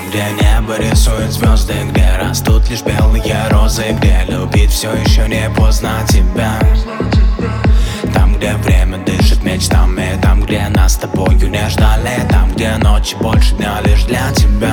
где небо рисует звезды, где растут лишь белые розы, где любить все еще не поздно тебя. Там, где время дышит мечтами, там, где нас с тобою не ждали, там, где ночи больше дня лишь для тебя.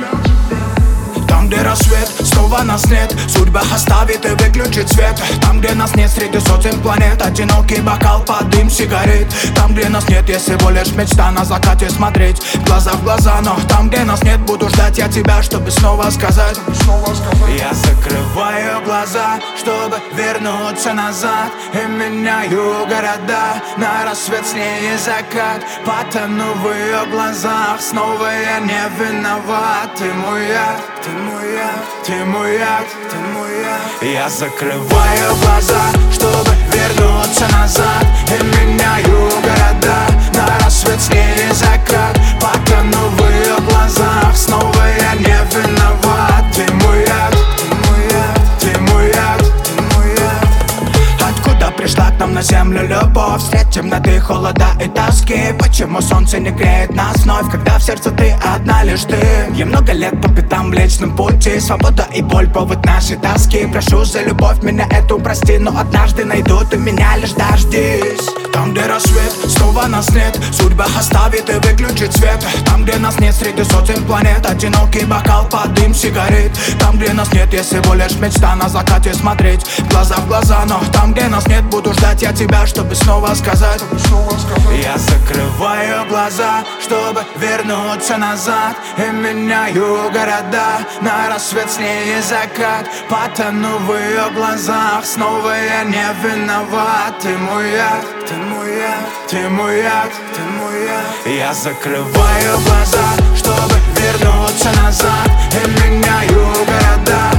Там, где рассвет, снова нас нет, судьба оставит и выключит свет. Там, где нас нет среди сотен планет, одинокий бокал под дым сигарет. Там, где нас нет, есть всего лишь мечта на закате смотреть глаза в глаза. Но там, где нас нет, буду ждать я тебя, чтобы снова сказать. Я закрываю глаза, чтобы вернуться назад, и меняю города на рассвет, сне и закат. Потону в ее глазах, снова я не виноват. Ты мой яд, ты мой яд, ты мой яд, ты мой яд. Я закрываю глаза, чтобы вернуться назад, и меняю города на рассвет, сне и закат. Потону в ее глазах, снова я не виноват. Ты мой яд, ты мой яд, ты мой яд, ты мой яд. Откуда пришла к нам на землю любовь средь темноты, холода и тоски? Почему солнце не греет нас вновь, когда в сердце ты одна лишь ты? Я много лет по пятам в личном пути, свобода и боль повод нашей тоски. Прошу за любовь меня эту прости, но однажды найду, ты меня лишь дождись. Там, где рассвет, снова нас нет, судьба оставит и выключит свет. Там, где нас нет среди сотен планет, одинокий бокал под дым сигарет. Там, где нас нет, есть всего лишь мечта на закате смотреть глаза в глаза. Но там, где нас нет, буду ждать я тебя, чтобы снова сказать. Я закрываю глаза, чтобы вернуться назад, и меняю города на рассвет, сне и закат. Потону в ее глазах, снова я не виноват. Ты мой яд, ты мой яд, ты мой яд, ты мой яд. Я закрываю глаза, чтобы вернуться назад, и меняю города